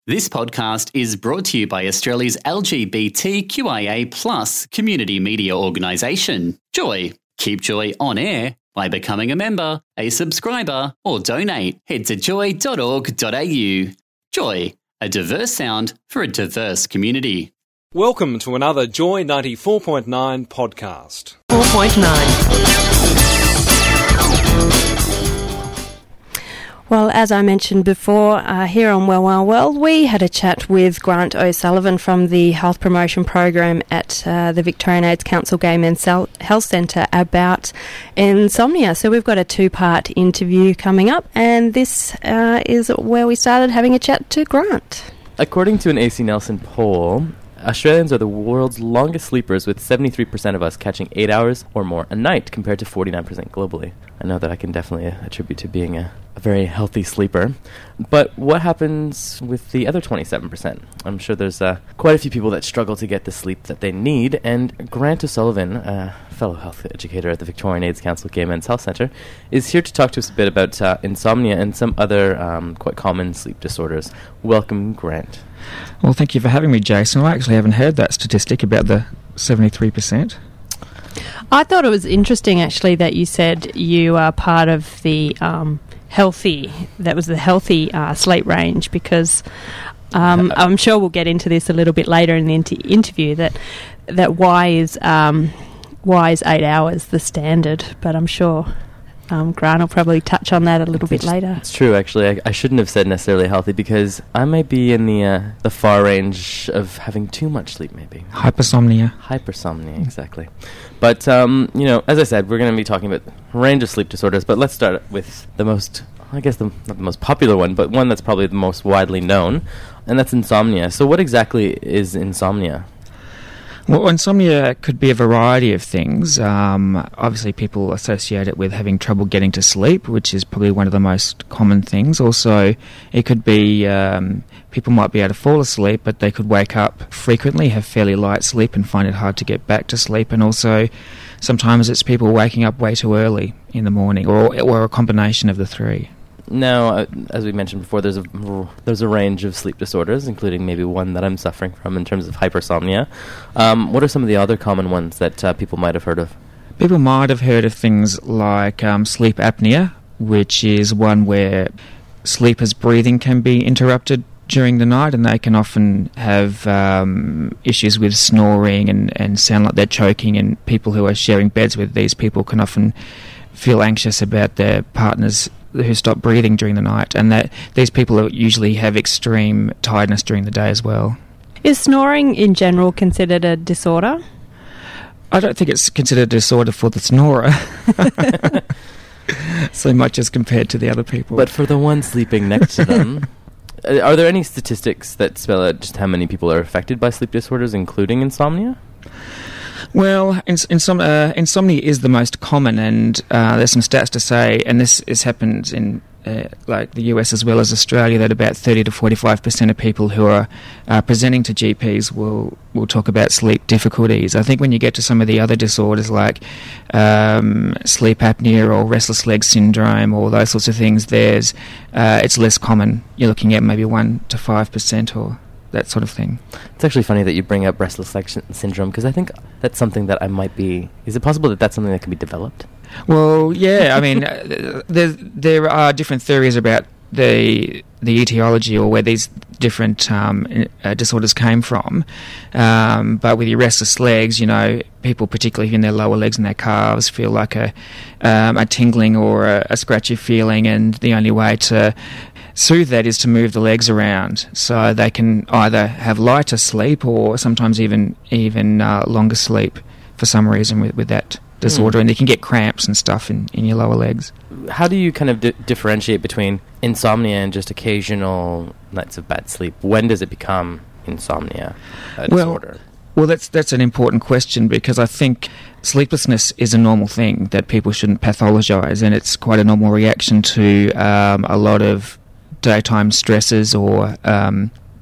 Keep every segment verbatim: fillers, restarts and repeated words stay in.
This podcast is brought to you by Australia's L G B T Q I A plus community media organisation, Joy. Keep Joy on air by becoming a member, a subscriber, or donate. Head to joy dot org dot a u. Joy, a diverse sound for a diverse community. Welcome to another Joy ninety-four point nine podcast. four point nine. Well, as I mentioned before, uh, here on Well, Well, Well, we had a chat with Grant O'Sullivan from the Health Promotion Program at uh, the Victorian AIDS Council Gay Men's Health Centre about insomnia. So we've got a two-part interview coming up, and this uh, is where we started having a chat to Grant. According to an A C Nelson poll, Australians are the world's longest sleepers, with seventy-three percent of us catching eight hours or more a night, compared to forty-nine percent globally. I know that I can definitely uh, attribute to being a, a very healthy sleeper. But what happens with the other twenty-seven percent? I'm sure there's uh, quite a few people that struggle to get the sleep that they need, and Grant O'Sullivan, a fellow health educator at the Victorian AIDS Council Gay Men's Health Centre, is here to talk to us a bit about uh, insomnia and some other um, quite common sleep disorders. Welcome, Grant. Well, thank you for having me, Jason. I actually haven't heard that statistic about the seventy-three percent. I thought it was interesting, actually, that you said you are part of the um, healthy, that was the healthy uh, sleep range, because um, I'm sure we'll get into this a little bit later in the inter- interview, that that why is, um, why is eight hours the standard, but I'm sure... Um, Grant will probably touch on that a little bit later. It's true, actually. I, I shouldn't have said necessarily healthy, because I might be in the uh, the far range of having too much sleep, maybe. Hypersomnia. Hypersomnia, exactly. But, um, you know, as I said, we're going to be talking about a range of sleep disorders, but let's start with the most, I guess, the, not the most popular one, but one that's probably the most widely known, and that's insomnia. So what exactly is insomnia? Well, insomnia could be a variety of things. Um, obviously, people associate it with having trouble getting to sleep, which is probably one of the most common things. Also, it could be um, people might be able to fall asleep, but they could wake up frequently, have fairly light sleep, and find it hard to get back to sleep. And also, sometimes it's people waking up way too early in the morning, or or a combination of the three. Now, uh, as we mentioned before, there's a there's a range of sleep disorders, including maybe one that I'm suffering from in terms of hypersomnia. Um, what are some of the other common ones that uh, people might have heard of? People might have heard of things like um, sleep apnea, which is one where sleepers' breathing can be interrupted during the night, and they can often have um, issues with snoring and, and sound like they're choking, and people who are sharing beds with these people can often feel anxious about their partners who stop breathing during the night, and that these people usually have extreme tiredness during the day as well. Is snoring in general considered a disorder? I don't think it's considered a disorder for the snorer so much as compared to the other people. But for the one sleeping next to them, are there any statistics that spell out just how many people are affected by sleep disorders, including insomnia? Well, ins- insom- uh, insomnia is the most common, and uh, there's some stats to say, and this has happened in uh, like the U S as well as Australia, that about thirty to forty-five percent of people who are uh, presenting to G Ps will, will talk about sleep difficulties. I think when you get to some of the other disorders like um, sleep apnea or restless leg syndrome or those sorts of things, there's uh, it's less common. You're looking at maybe one to five percent or that sort of thing. It's actually funny that you bring up restless leg syndrome, because I think that's something that I might be... Is it possible that that's something that can be developed? Well, yeah, I mean, uh, there, there are different theories about the the etiology or where these different um, uh, disorders came from. Um, but with your restless legs, you know, people particularly in their lower legs and their calves feel like a, um, a tingling or a, a scratchy feeling, and the only way to soothe that is to move the legs around, so they can either have lighter sleep or sometimes even even uh, longer sleep for some reason with, with that disorder, mm. and you can get cramps and stuff in, in your lower legs. How do you kind of di- differentiate between insomnia and just occasional nights of bad sleep? When does it become insomnia, a well, disorder? Well, that's that's an important question, because I think sleeplessness is a normal thing that people shouldn't pathologise, and it's quite a normal reaction to um, a lot of daytime stresses or um, P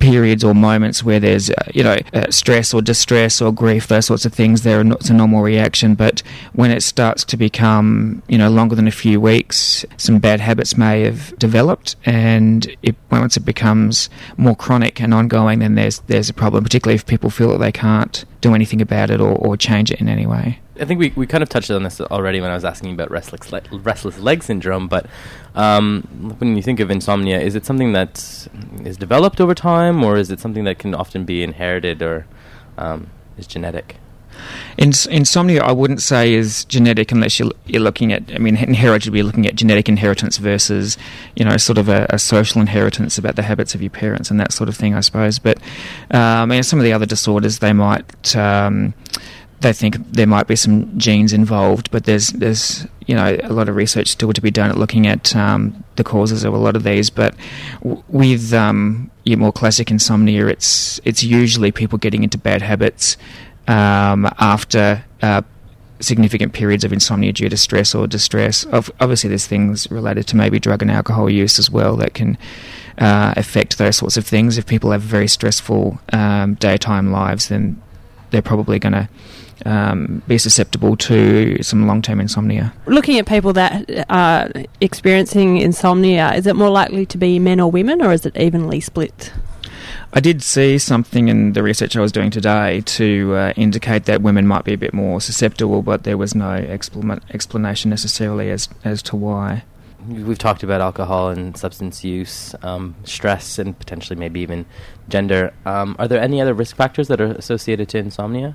periods or moments where there's, uh, you know, uh, stress or distress or grief, those sorts of things, they're not, it's a normal reaction. But when it starts to become, you know, longer than a few weeks, some bad habits may have developed, and it, once it becomes more chronic and ongoing, then there's there's a problem, particularly if people feel that they can't do anything about it or, or change it in any way. I think we, we kind of touched on this already when I was asking about restless le- restless leg syndrome, but um, when you think of insomnia, is it something that is developed over time, or is it something that can often be inherited or um, is genetic? Ins- insomnia, I wouldn't say is genetic unless you're, you're looking at, I mean, inherited, we're looking at genetic inheritance versus, you know, sort of a, a social inheritance about the habits of your parents and that sort of thing, I suppose. But um, and some of the other disorders, they might... Um, they think there might be some genes involved, but there's, there's you know, a lot of research still to be done at looking at um, the causes of a lot of these. But w- with um, your more classic insomnia, it's it's usually people getting into bad habits um, after uh, significant periods of insomnia due to stress or distress. Of, obviously, there's things related to maybe drug and alcohol use as well that can uh, affect those sorts of things. If people have very stressful um, daytime lives, then they're probably going to Um, be susceptible to some long-term insomnia. Looking at people that are experiencing insomnia, is it more likely to be men or women, or is it evenly split? I did see something in the research I was doing today to uh, indicate that women might be a bit more susceptible, but there was no expl- explanation necessarily as as to why. We've talked about alcohol and substance use, um, stress, and potentially maybe even gender. Um, are there any other risk factors that are associated to insomnia?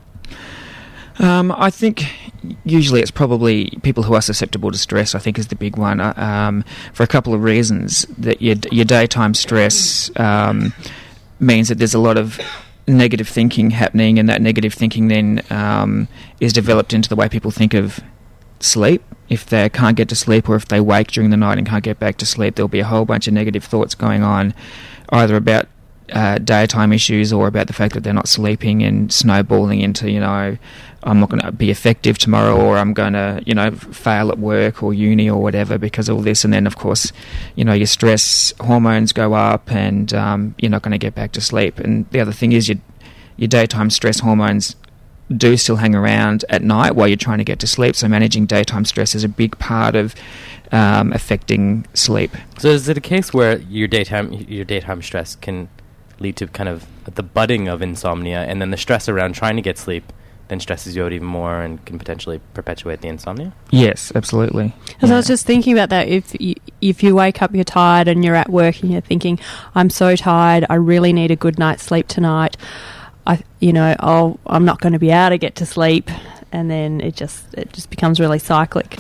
Um, I think usually it's probably people who are susceptible to stress, I think, is the big one, uh, um, for a couple of reasons. That your, your daytime stress um, means that there's a lot of negative thinking happening, and that negative thinking then um, is developed into the way people think of sleep. If they can't get to sleep, or if they wake during the night and can't get back to sleep, there'll be a whole bunch of negative thoughts going on, either about Uh, daytime issues or about the fact that they're not sleeping, and snowballing into, you know, I'm not going to be effective tomorrow, or I'm going to, you know, fail at work or uni or whatever because of all this. And then, of course, you know, your stress hormones go up, and um, you're not going to get back to sleep. And the other thing is your, your daytime stress hormones do still hang around at night while you're trying to get to sleep. So managing daytime stress is a big part of um, affecting sleep. So is it a case where your daytime your daytime stress can lead to kind of the budding of insomnia, and then the stress around trying to get sleep then stresses you out even more and can potentially perpetuate the insomnia? Yes, absolutely. Because yeah. I was just thinking about that. If you, if you wake up, you're tired, and you're at work, and you're thinking, I'm so tired, I really need a good night's sleep tonight. I, you know, I'll, I'm not going to be able to get to sleep, and then it just it just becomes really cyclic.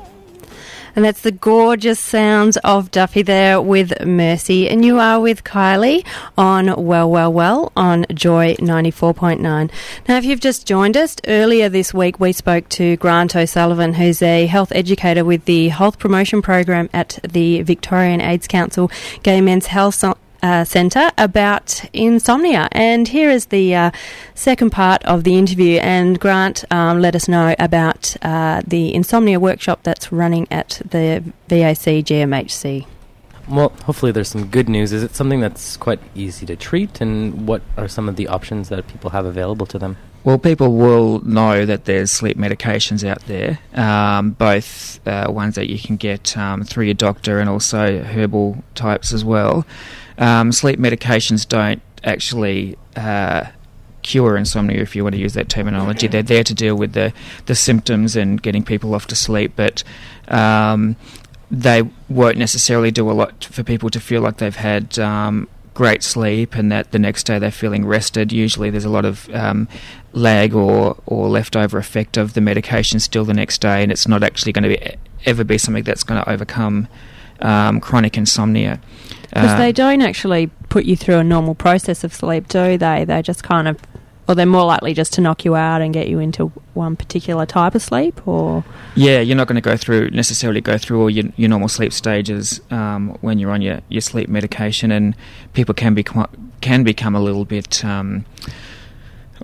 And that's the gorgeous sounds of Duffy there with Mercy. And you are with Kylie on Well, Well, Well on Joy ninety-four point nine. Now, if you've just joined us, earlier this week we spoke to Grant O'Sullivan, who's a health educator with the Health Promotion Program at the Victorian AIDS Council Gay Men's Health so- Uh, Centre, about insomnia. And here is the uh, second part of the interview, and Grant um, let us know about uh, the insomnia workshop that's running at the V A C G M H C. Well, hopefully there's some good news. Is it something that's quite easy to treat, and what are some of the options that people have available to them? Well, people will know that there's sleep medications out there, um, both uh, ones that you can get um, through your doctor and also herbal types as well. Um, sleep medications don't actually uh, cure insomnia, if you want to use that terminology. They're there to deal with the, the symptoms and getting people off to sleep, but um, they won't necessarily do a lot for people to feel like they've had um, great sleep and that the next day they're feeling rested. Usually there's a lot of um, lag or, or leftover effect of the medication still the next day, and it's not actually going to be, ever be something that's going to overcome um, chronic insomnia. Because uh, they don't actually put you through a normal process of sleep, do they? They just kind of, or they're more likely just to knock you out and get you into one particular type of sleep, or? Yeah, you're not going to go through, necessarily go through all your, your normal sleep stages um, when you're on your, your sleep medication, and people can become, can become a little bit, um,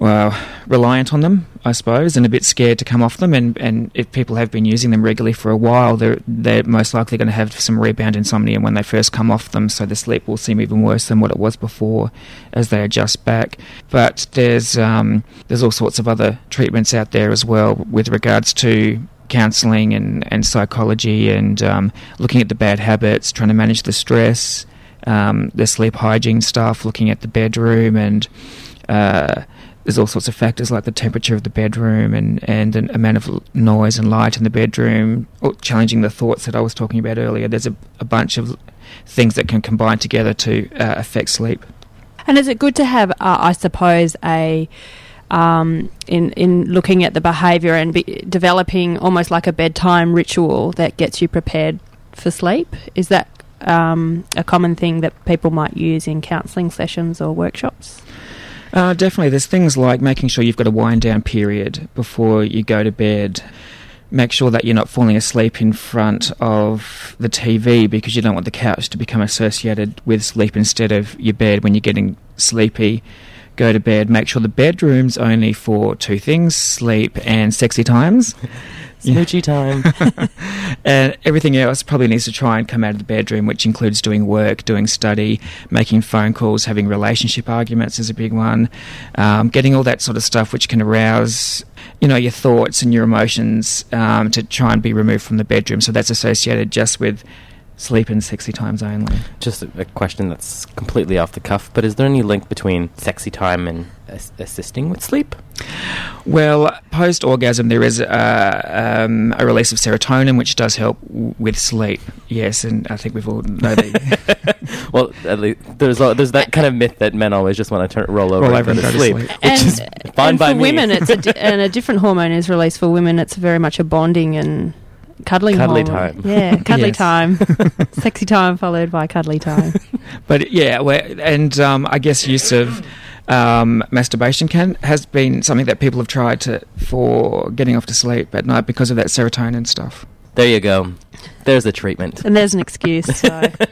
well, reliant on them, I suppose, and a bit scared to come off them. And, and if people have been using them regularly for a while, they're, they're most likely going to have some rebound insomnia when they first come off them, so the sleep will seem even worse than what it was before as they adjust back. But there's um, there's all sorts of other treatments out there as well with regards to counselling and, and psychology and um, looking at the bad habits, trying to manage the stress, um, the sleep hygiene stuff, looking at the bedroom, and uh, there's all sorts of factors like the temperature of the bedroom and, and the amount of noise and light in the bedroom, or challenging the thoughts that I was talking about earlier. There's a, a bunch of things that can combine together to uh, affect sleep. And is it good to have, uh, I suppose, a um, in in looking at the behaviour and be developing almost like a bedtime ritual that gets you prepared for sleep? Is that um, a common thing that people might use in counselling sessions or workshops? Uh, definitely. There's things like making sure you've got a wind-down period before you go to bed. Make sure that you're not falling asleep in front of the T V because you don't want the couch to become associated with sleep instead of your bed when you're getting sleepy. Go to bed. Make sure the bedroom's only for two things, sleep and sexy times. Smoochy time. And everything else probably needs to try and come out of the bedroom, which includes doing work, doing study, making phone calls, having relationship arguments is a big one. Um, getting all that sort of stuff which can arouse, you know, your thoughts and your emotions um, to try and be removed from the bedroom. So that's associated just with sleep and sexy times only. Just a, a question that's completely off the cuff, but is there any link between sexy time and as- assisting with sleep? Well, post-orgasm there is a, um, a release of serotonin which does help w- with sleep, yes, and I think we've all know that. Well, at least there's a, there's that kind of myth that men always just want to turn roll over, roll and over go and to go sleep, to sleep. which And, is fine and by for me. women, it's a di- and a different hormone is released for women. It's very much a bonding and cuddling Cuddly hormone. time. Yeah, cuddly Yes. time. Sexy time followed by cuddly time. But yeah, we're, and um, I guess use of um, masturbation can has been something that people have tried to for getting off to sleep at night because of that serotonin stuff. There you go. There's a treatment. And there's an excuse. So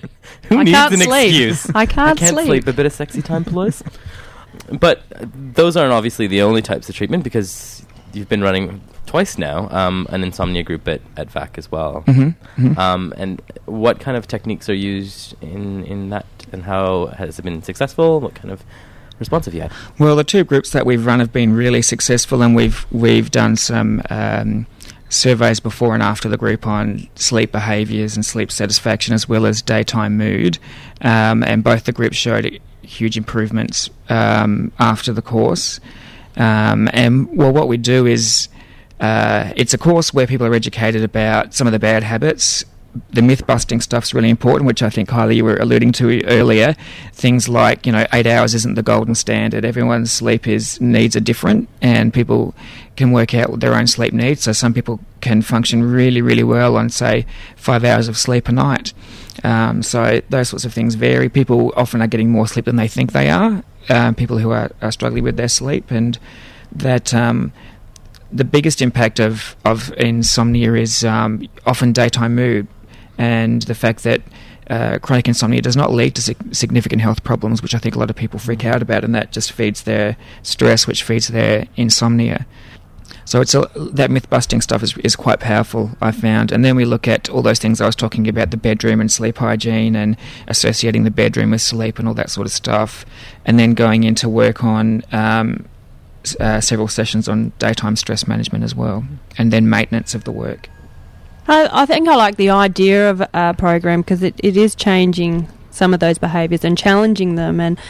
Who I needs can't an sleep. excuse? I can't, I can't sleep. sleep. A bit of sexy time, please. But uh, those aren't obviously the only types of treatment, because you've been running twice now um, an insomnia group at, at V A C as well. Mm-hmm. Mm-hmm. Um, and what kind of techniques are used in, in that, and how has it been successful? What kind of response have you had? Well, the two groups that we've run have been really successful, and we've we've done some um, surveys before and after the group on sleep behaviours and sleep satisfaction, as well as daytime mood, um, and both the groups showed huge improvements um, after the course. Um, and well, what we do is uh, it's a course where people are educated about some of the bad habits. The myth-busting stuff's really important, which I think, Kylie, you were alluding to earlier. Things like, you know, eight hours isn't the golden standard. Everyone's sleep is needs are different, and people can work out their own sleep needs. So some people can function really, really well on, say, five hours of sleep a night. Um, so those sorts of things vary. People often are getting more sleep than they think they are, um, people who are, are struggling with their sleep, and that... Um, the biggest impact of, of insomnia is um, often daytime mood, and the fact that uh, chronic insomnia does not lead to sig- significant health problems, which I think a lot of people freak out about, and that just feeds their stress, which feeds their insomnia. So it's a, that myth-busting stuff is, is quite powerful, I found. And then we look at all those things I was talking about, the bedroom and sleep hygiene, and associating the bedroom with sleep and all that sort of stuff, and then going into work on... Um, Uh, several sessions on daytime stress management as well, and then maintenance of the work. I, I think I like the idea of a program because it, it is changing some of those behaviours and challenging them, and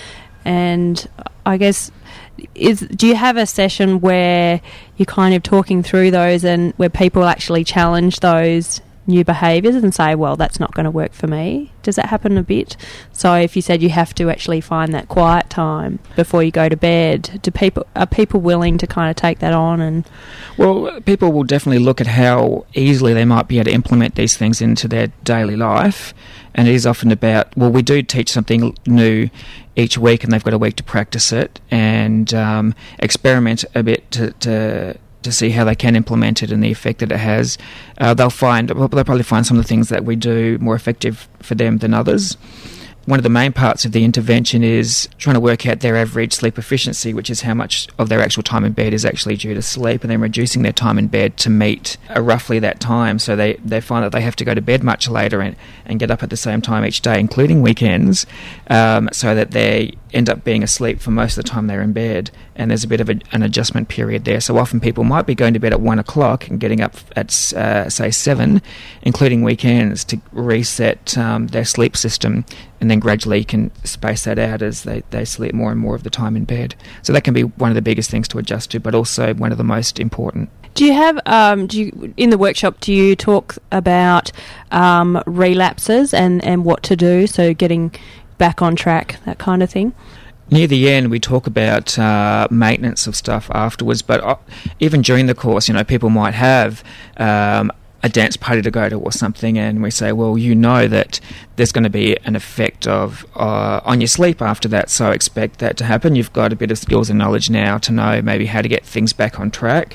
and I guess is do you have a session where you're kind of talking through those and where people actually challenge those new behaviours and say, well, that's not going to work for me? Does that happen a bit? So if you said you have to actually find that quiet time before you go to bed, do people are people willing to kind of take that on? And well, people will definitely look at how easily they might be able to implement these things into their daily life, and it is often about, well, we do teach something new each week, and they've got a week to practice it and um, experiment a bit to, to to see how they can implement it and the effect that it has. Uh, they'll find, well, they'll probably find some of the things that we do more effective for them than others. one of the main parts of the intervention is trying to work out their average sleep efficiency, which is how much of their actual time in bed is actually due to sleep, and then reducing their time in bed to meet uh, roughly that time. So they, they find that they have to go to bed much later and, and get up at the same time each day, including weekends, um, so that they end up being asleep for most of the time they're in bed, and there's a bit of a, an adjustment period there. So often people might be going to bed at one o'clock and getting up at, uh, say, seven, including weekends, to reset um, their sleep system, and then gradually you can space that out as they, they sleep more and more of the time in bed. So that can be one of the biggest things to adjust to, but also one of the most important. Do you have, um, do you, in the workshop, do you talk about um, relapses and, and what to do, so getting back on track, that kind of thing? Near the end, we talk about uh, maintenance of stuff afterwards, but uh, even during the course, you know, people might have um, a dance party to go to or something, and we say, well, you know that there's going to be an effect of uh, on your sleep after that, so expect that to happen. You've got a bit of skills and knowledge now to know maybe how to get things back on track,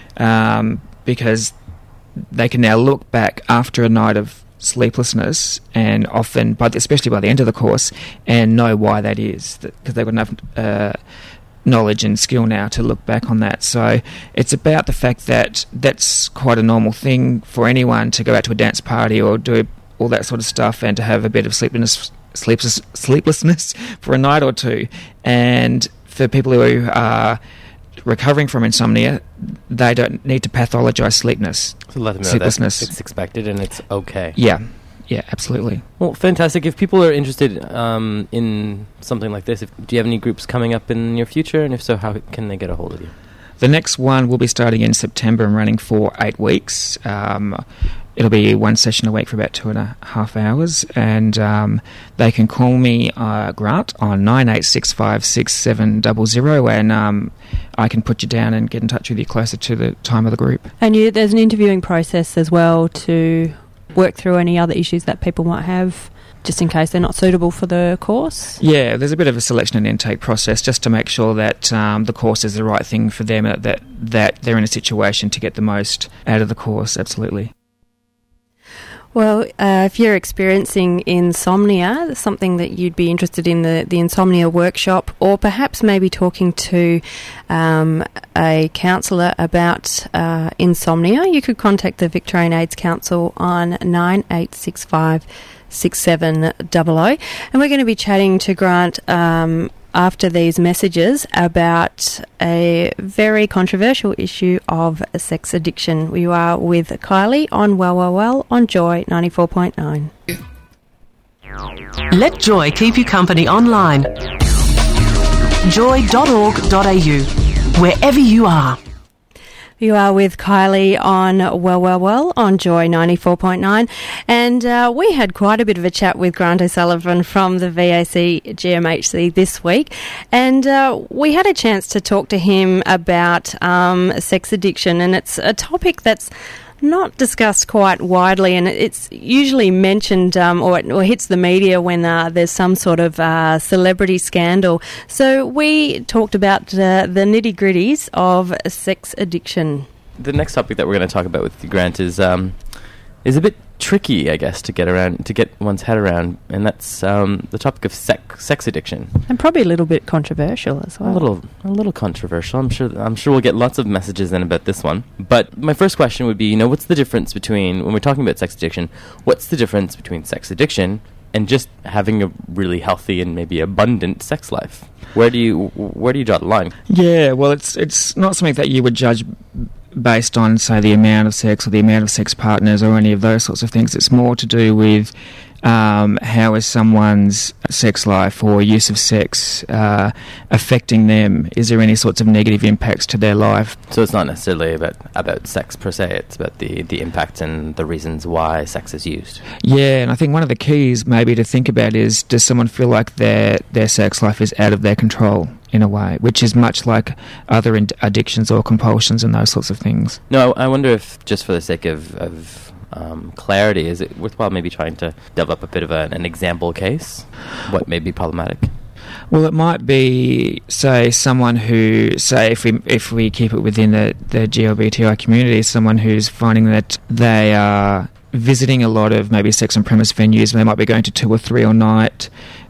um, because they can now look back after a night of sleeplessness, and often, by the, especially by the end of the course, and know why that is, because they've got enough uh, knowledge and skill now to look back on that. So it's about the fact that that's quite a normal thing for anyone to go out to a dance party or do all that sort of stuff, and to have a bit of sleeplessness, sleepless, sleeplessness for a night or two. And for people who are recovering from insomnia, they don't need to pathologise sleepness. So let them know sleeplessness. that it's expected and it's okay. Yeah, yeah, absolutely. Well, fantastic. If people are interested um, in something like this, if, do you have any groups coming up in your future? And if so, how can they get a hold of you? The next one will be starting in September and running for eight weeks. Um, it'll be one session a week for about two and a half hours, and um, they can call me, uh, Grant, on nine eight six five six seven zero zero, and um, I can put you down and get in touch with you closer to the time of the group. And you, there's an interviewing process as well to work through any other issues that people might have, just in case they're not suitable for the course? Yeah, there's a bit of a selection and intake process just to make sure that um, the course is the right thing for them, that, that that they're in a situation to get the most out of the course, absolutely. Well, uh, if you're experiencing insomnia, something that you'd be interested in the, the insomnia workshop, or perhaps maybe talking to um, a counsellor about uh, insomnia, you could contact the Victorian AIDS Council on nine eight six five six seven zero zero. And we're going to be chatting to Grant um, after these messages about a very controversial issue of sex addiction. We are with Kylie on Well Well Well on Joy ninety-four point nine. Let Joy keep you company online. joy dot org dot a u. Wherever you are. You are with Kylie on Well Well Well on Joy ninety-four point nine, and uh, we had quite a bit of a chat with Grant O'Sullivan from the V A C G M H C this week, and uh, we had a chance to talk to him about um, sex addiction, and it's a topic that's not discussed quite widely, and it's usually mentioned um, or, it, or hits the media when uh, there's some sort of uh, celebrity scandal. So we talked about uh, the nitty-gritties of sex addiction. The next topic that we're going to talk about with Grant is um, is a bit tricky, I guess, to get around, to get one's head around, and that's um, the topic of sex, sex addiction. And probably a little bit controversial as well. A little, a little controversial. I'm sure. I'm sure we'll get lots of messages in about this one. But my first question would be, you know, what's the difference between, when we're talking about sex addiction, what's the difference between sex addiction and just having a really healthy and maybe abundant sex life? Where do you, where do you draw the line? Yeah, well, it's it's not something that you would judge based on, say, the amount of sex or the amount of sex partners or any of those sorts of things. It's more to do with um, how is someone's sex life or use of sex uh, affecting them? Is there any sorts of negative impacts to their life? So it's not necessarily about, about sex per se, it's about the, the impact and the reasons why sex is used. Yeah, and I think one of the keys maybe to think about is, does someone feel like their, their sex life is out of their control in a way, which is much like other in- addictions or compulsions and those sorts of things? No, I wonder if, just for the sake of... of Um, clarity, is it worthwhile maybe trying to develop a bit of a, an example case? What may be problematic? Well, it might be, say, someone who, say, if we if we keep it within the, the G L B T I community, someone who's finding that they are visiting a lot of maybe sex on premise venues. They might be going to two or three a night,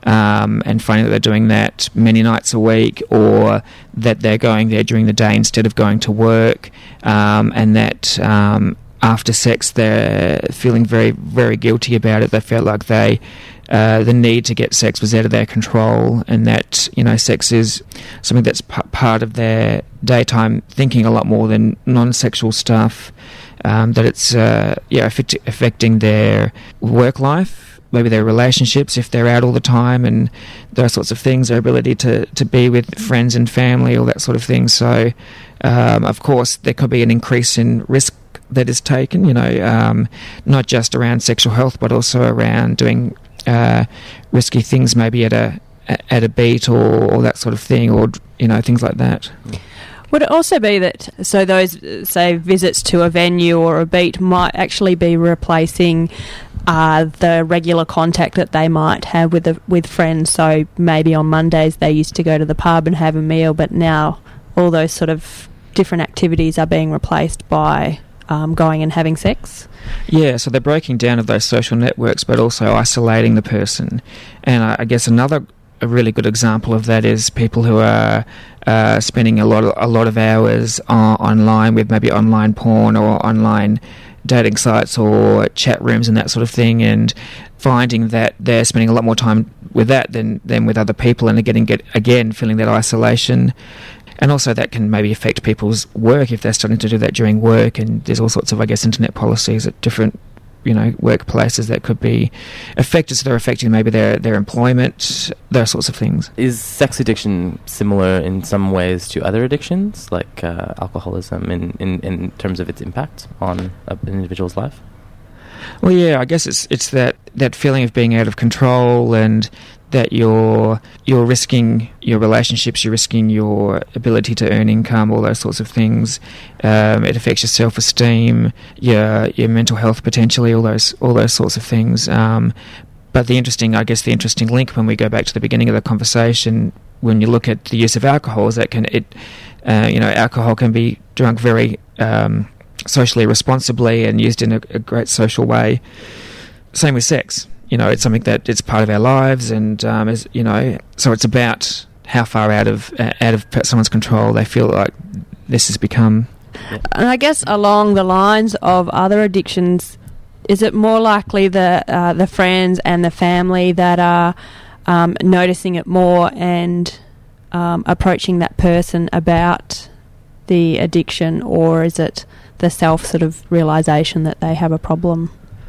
um, and finding that they're doing that many nights a week, or that they're going there during the day instead of going to work, um, and that um, after sex they're feeling very, very guilty about it. They felt like they uh, the need to get sex was out of their control, and that, you know, sex is something that's p- part of their daytime thinking a lot more than non-sexual stuff. Um, that it's uh, yeah affect- affecting their work life, maybe their relationships if they're out all the time, and those sorts of things, their ability to, to be with friends and family, all that sort of thing. So, um, of course, there could be an increase in risk that is taken, you know, um, not just around sexual health, but also around doing uh, risky things, maybe at a at a beat or, or that sort of thing, or, you know, things like that. Would it also be that, so those, say, visits to a venue or a beat might actually be replacing uh, the regular contact that they might have with the, with friends? So maybe on Mondays they used to go to the pub and have a meal, but now all those sort of different activities are being replaced by um, going and having sex? Yeah, so they're breaking down of those social networks, but also isolating the person. And I, I guess another a really good example of that is people who are uh, spending a lot of, a lot of hours uh, online with maybe online porn or online dating sites or chat rooms and that sort of thing, and finding that they're spending a lot more time with that than, than with other people, and are getting get again feeling that isolation. And also that can maybe affect people's work if they're starting to do that during work, and there's all sorts of, I guess, internet policies at different, you know, workplaces that could be affected, so they're affecting maybe their, their employment, those sorts of things. Is sex addiction similar in some ways to other addictions, like uh, alcoholism, in, in, in terms of its impact on an individual's life? Well, yeah, I guess it's it's that, that feeling of being out of control, and that you're you're risking your relationships, you're risking your ability to earn income, all those sorts of things. Um, it affects your self-esteem, your your mental health potentially, all those all those sorts of things. Um, but the interesting, I guess, the interesting link when we go back to the beginning of the conversation, when you look at the use of alcohol, is that can it, uh, you know, alcohol can be drunk very um, socially responsibly and used in a, a great social way. Same with sex. You know, it's something that it's part of our lives, and um, is, you know, so it's about how far out of uh, out of someone's control they feel like this has become. And I guess along the lines of other addictions, is it more likely the uh, the friends and the family that are um, noticing it more and um, approaching that person about the addiction, or is it the self sort of realisation that they have a problem?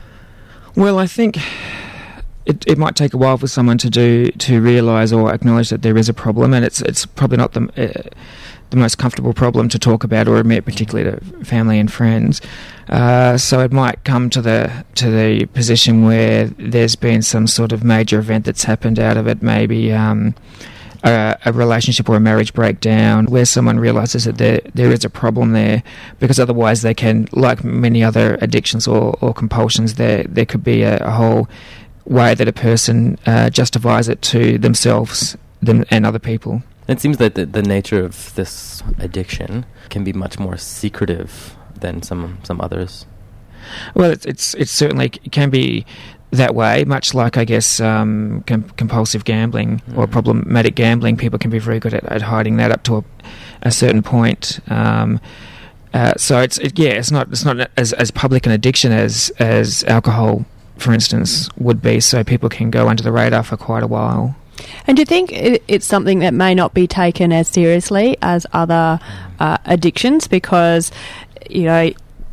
Well, I think It, it might take a while for someone to do to realise or acknowledge that there is a problem, and it's it's probably not the uh, the most comfortable problem to talk about or admit, particularly to family and friends. Uh, so it might come to the to the position where there's been some sort of major event that's happened out of it, maybe um, a, a relationship or a marriage breakdown, where someone realises that there there is a problem there, because otherwise they can, like many other addictions or, or compulsions, there there could be a, a whole way that a person uh, justifies it to themselves them and other people. It seems that the, the nature of this addiction can be much more secretive than some some others. Well, it's it's, it's certainly it can be that way, much like, I guess, um, com- compulsive gambling mm. or problematic gambling. People can be very good at, at hiding that up to a, a certain point. Um, uh, so it's it, yeah, it's not it's not as as public an addiction as as alcohol, for instance, would be, so people can go under the radar for quite a while. And do you think it's something that may not be taken as seriously as other uh, addictions? Because, you know,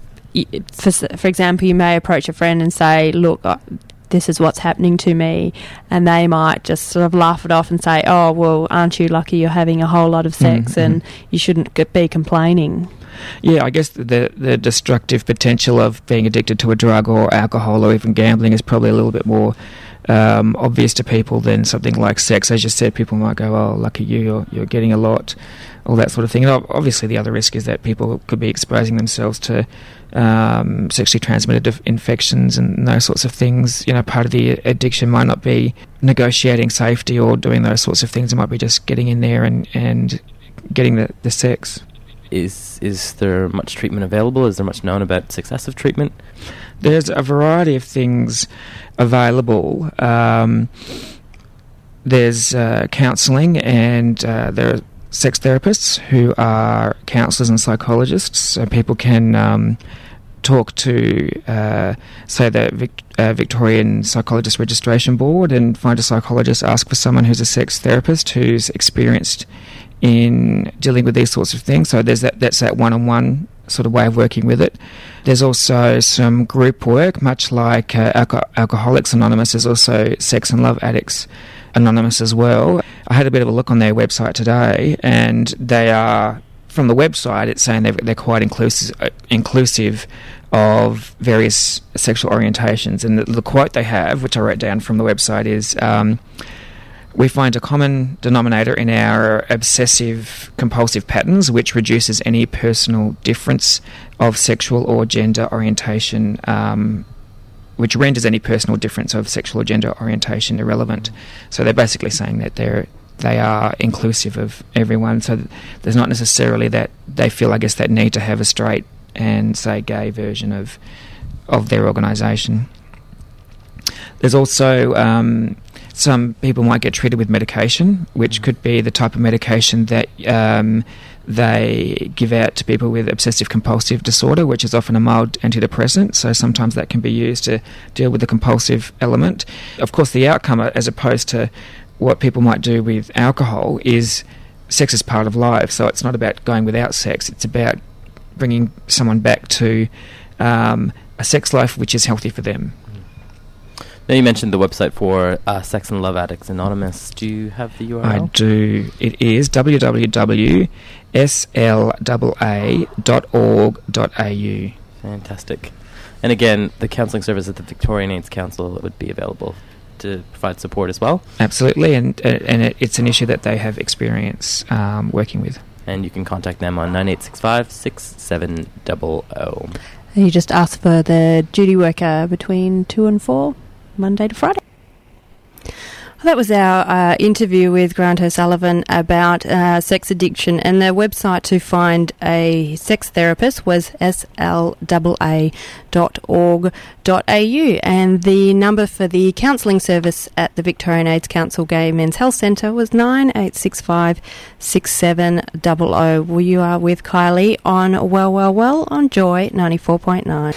for, for example, you may approach a friend and say, look, this is what's happening to me, and they might just sort of laugh it off and say, oh, well, aren't you lucky you're having a whole lot of sex mm-hmm. and you shouldn't be complaining. Yeah, I guess the the destructive potential of being addicted to a drug or alcohol or even gambling is probably a little bit more um, obvious to people than something like sex. As you said, people might go, oh, lucky you, you're, you're getting a lot, all that sort of thing. And obviously the other risk is that people could be exposing themselves to um, sexually transmitted infections and those sorts of things. You know, part of the addiction might not be negotiating safety or doing those sorts of things. It might be just getting in there and, and getting the, the sex. is is there much treatment available? Is there much known about success of treatment? There's a variety of things available. Um, there's uh, counselling, and uh, there are sex therapists who are counsellors and psychologists, so people can um, talk to, uh, say, the Vic- uh, Victorian Psychologist Registration Board and find a psychologist, ask for someone who's a sex therapist who's experienced in dealing with these sorts of things. So there's that, that's that one-on-one sort of way of working with it. There's also some group work, much like uh, Alco- Alcoholics Anonymous. There's also Sex and Love Addicts Anonymous as well. I had a bit of a look on their website today, and they are, from the website, it's saying they're, they're quite inclusive, uh, inclusive of various sexual orientations. And the, the quote they have, which I wrote down from the website, is, um, we find a common denominator in our obsessive compulsive patterns, which reduces any personal difference of sexual or gender orientation, um, which renders any personal difference of sexual or gender orientation irrelevant. So they're basically saying that they're they are inclusive of everyone. So there's not necessarily that they feel, I guess, that need to have a straight and, say, gay version of of their organisation. There's also um, some people might get treated with medication, which could be the type of medication that um, they give out to people with obsessive-compulsive disorder, which is often a mild antidepressant, so sometimes that can be used to deal with the compulsive element. Of course, the outcome, as opposed to what people might do with alcohol, is sex is part of life, so it's not about going without sex, it's about bringing someone back to um, a sex life which is healthy for them. Now, you mentioned the website for uh, Sex and Love Addicts Anonymous. Do you have the U R L? I do. It is w w w dot s l a a dot org dot a u. Fantastic. And again, the counselling service at the Victorian AIDS Council would be available to provide support as well? Absolutely, and uh, and it, it's an issue that they have experience um, working with. And you can contact them on nine eight six five, six seven zero zero. You just ask for the duty worker between two and four, Monday to Friday. That was our uh, interview with Grant O'Sullivan about uh, sex addiction, and the website to find a sex therapist was s l a a dot org dot a u, and the number for the counselling service at the Victorian AIDS Council Gay Men's Health Centre was nine eight six five, six seven zero zero. Well, you are with Kylie on Well, Well, Well on Joy ninety-four point nine.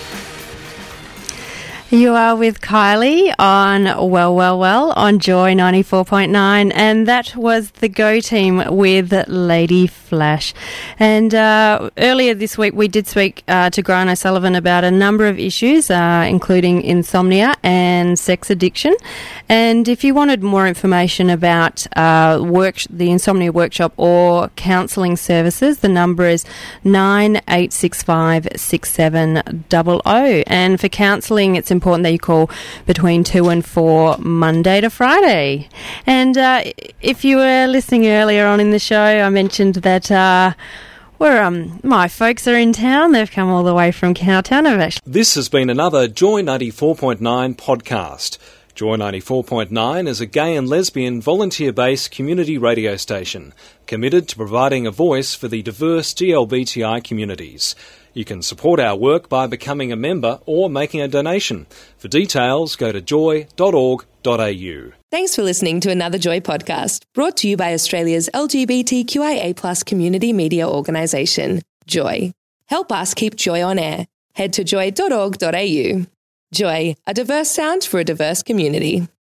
You are with Kylie on Well, Well, Well on Joy ninety-four point nine, and that was the Go Team with Lady Flash. And uh, earlier this week we did speak uh, to Grant O'Sullivan about a number of issues, uh, including insomnia and sex addiction. And if you wanted more information about uh, work, the Insomnia Workshop or counselling services, the number is nine eight six five, six seven zero zero. And for counselling, it's important important that you call between two and four Monday to Friday. And uh, if you were listening earlier on in the show, I mentioned that uh, we're, um, my folks are in town. They've come all the way from Cowtown. I've actually This has been another Joy ninety-four point nine podcast. Joy ninety-four point nine is a gay and lesbian volunteer-based community radio station committed to providing a voice for the diverse G L B T I communities. You can support our work by becoming a member or making a donation. For details, go to joy dot org dot a u. Thanks for listening to another Joy podcast, brought to you by Australia's L G B T Q I A plus community media organisation, Joy. Help us keep Joy on air. Head to joy dot org dot a u. Joy, a diverse sound for a diverse community.